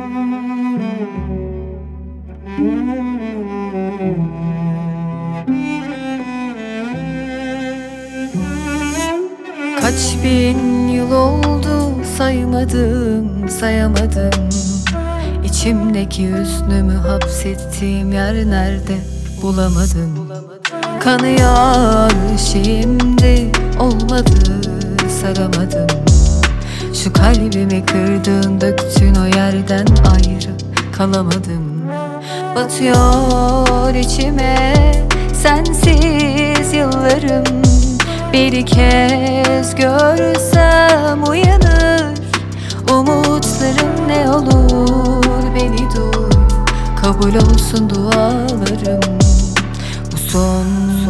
Kaç bin yıl oldu saymadım, sayamadım. İçimdeki hüznümü hapsettiğim yer nerede bulamadım. Kanıyor şimdi, olmadı, saramadım. Şu kalbimi kırdın, döktün, o yerden ayrı kalamadım. Batıyor içime sensiz yıllarım. Bir kez görsem uyanır umutlarım, ne olur beni duy, kabul olsun dualarım. Bu son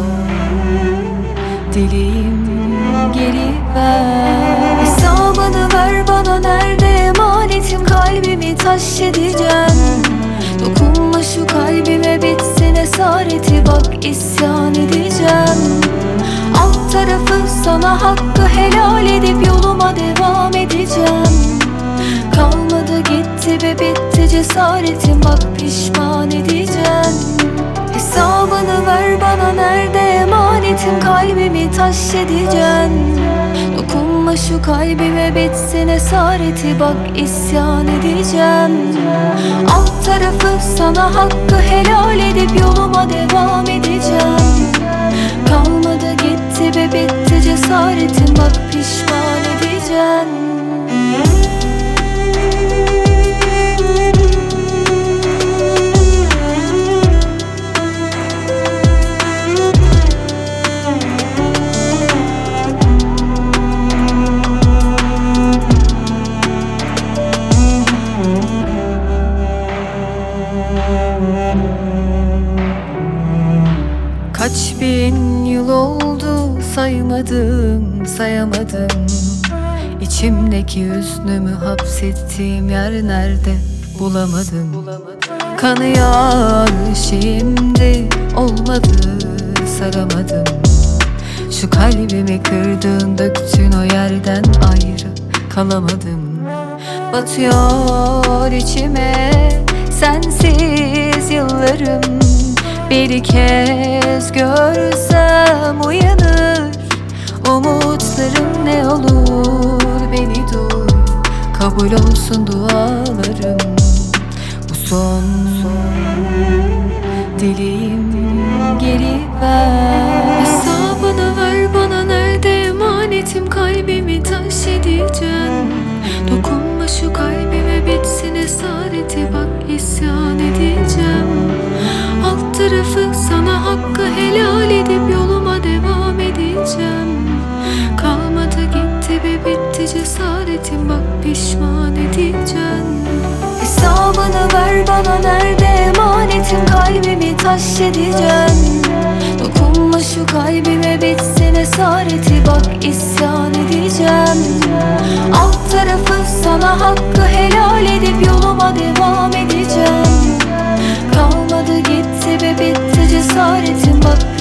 dileğim, geri ver. Hesabını ver bana, nerede emanetim, kalbimi taş edeceğim. Dokunma şu kalbime, bitsin esareti, bak isyan edeceğim. Alt tarafı sana hakkı helal edip yoluma devam edeceğim. Kalmadı gitti ve bitti cesaretim, bak pişman edeceğim. Hesabını ver bana, nerede emanetim, kalbimi taş edeceğim. Dokunma şu kalbime, bitsin esareti, bak isyan edeceğim. Alt tarafı sana hakkı helal edip yoluma devam edeceğim. Kalmadı gitti ve bitti cesaretim, bak pişman edeceğim. Kaç bin yıl oldu saymadım, sayamadım. İçimdeki hüznümü hapsettiğim yer nerede bulamadım. Kanıyor şimdi, olmadı, saramadım. Şu kalbimi kırdın, döktün, o yerden ayrı kalamadım. Batıyor içime sensiz yıllarım. Bir kez görsem uyanır umutlarım, ne olur beni duy, kabul olsun dualarım. Bu son dileğim, geri ver. Hesabını ver bana, nerede emanetim, kalbimi taş edeceğim. Dokunma şu kalbime, bitsin esareti, bak isyan edeceğim. Alt tarafı sana hakkı helal edip yoluma devam edeceğim. Kalmadı gitti ve bitti cesaretim, bak pişman edeceğim. Hesabını ver bana, nerede emanetim, kalbimi taş edeceğim. Dokunma şu kalbime, bitsin esareti, bak isyan edeceğim. Alt tarafı sana hakkı helal edip yoluma devam edeceğim. Kalmadı gitti ve bitti cesaretim, bak